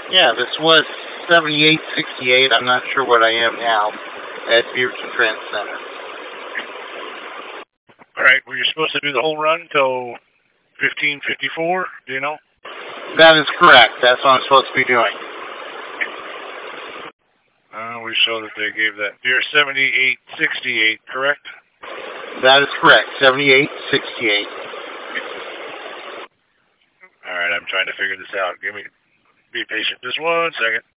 Yeah, this was 7868. I'm not sure what I am now at Beaverton Trans Center. All right, were you supposed to do the whole run till 15:54? Do you know? That is correct. That's what I'm supposed to be doing. We show that they gave that. You're 7868, correct? That is correct. 7868. All right, I'm trying to figure this out. Be patient. Just 1 second.